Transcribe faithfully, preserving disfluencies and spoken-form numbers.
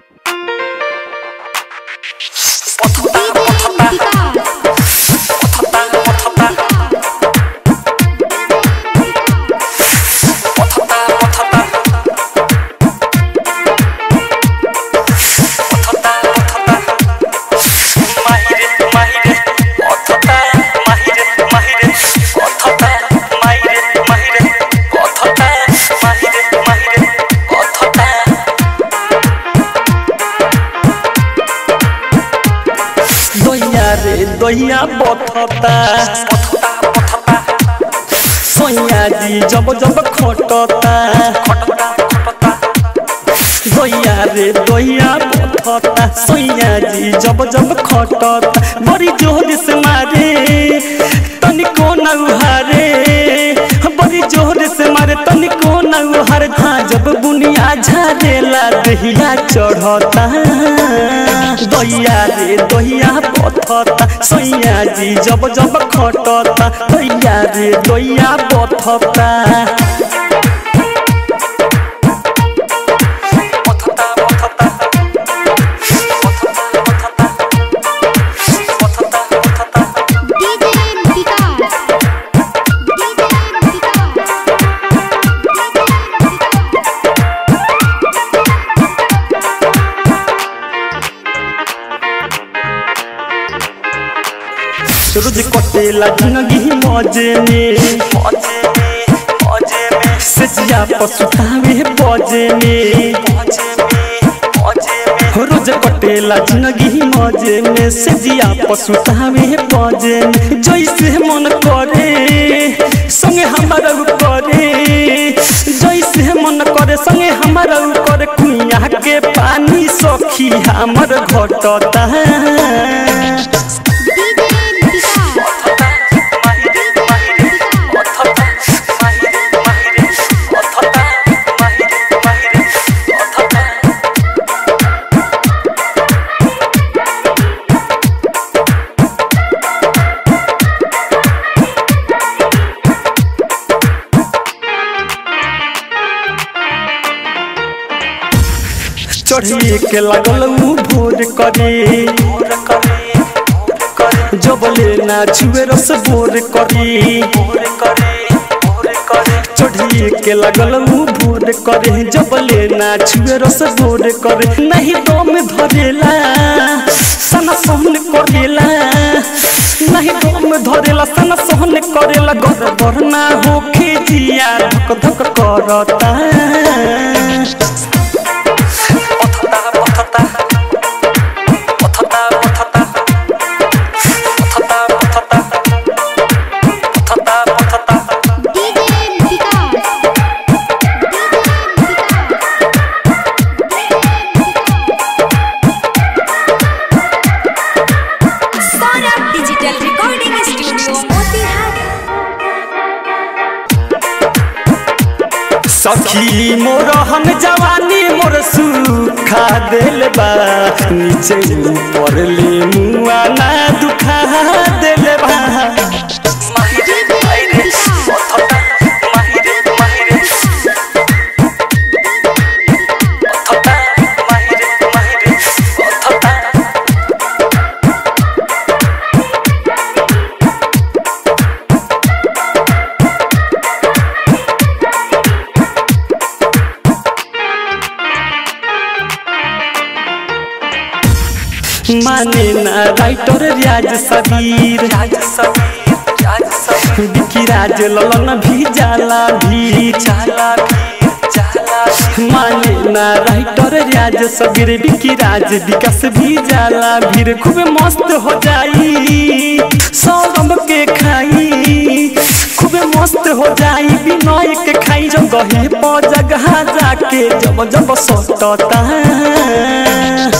दहिया बथता सोया जी जब जब खटता दहिया रे दहिया बथता सोया जी जब जब खटता बड़ी जोर से मारे तनिको न उहारे बड़ी जोर से मारे तनिको न उहारे हाँ जब बुनिया झाड़ेला दहिया चढ़ता दहिया रे दहिया बथता सैया जी जब जब खटता दहिया रे दहिया बथता रोज कटेला जिंदगी मौजे में सजिया पसुतावे बजे में रोज कटेला जिंदगी मौजे में सजिया पसुतावे बजे में जैसे मन करे संगे हमारा करे जैसे मन करे संगे हमारा करे कुइया के पानी सखी हमर घटता चढ़िए के लगल भोर करे जब लेना छुए रस बोर करे चढ़िए के लगल भोर करे जब लेना छुए रस बोर करे नहीं दम धरेला सना सहन करेला नहीं दम धरेला सना सहन करेला घर घर ना होखे जिया धक धक करता सखी मोर हम जवानी मोर सुखा दिल बा नीचे ऊपर ले मुआ ना दुखा दिल बा माने ना राइटर राज सबीर बिकी राज ललन भी जाला भी माने ना राइटर राज सबीर बिकी राज विकास भी जाला भीड़ खूब मस्त हो जाई सौरभ के खाई खूब मस्त हो जाई बिनय के खाई जब गहे प जगह जाके जब जब सटता